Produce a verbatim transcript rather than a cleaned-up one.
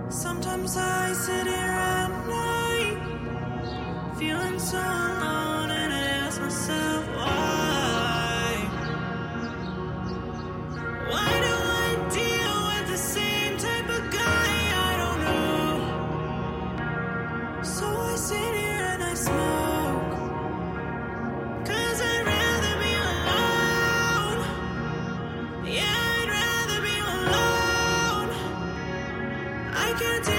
Sometimes I sit here at night, feeling so alone, and I ask myself why. Why do I deal with the same type of guy? I don't know. So I sit here and I smoke, 'cause I'd rather be alone. Yeah, I'd rather be alone. I can't take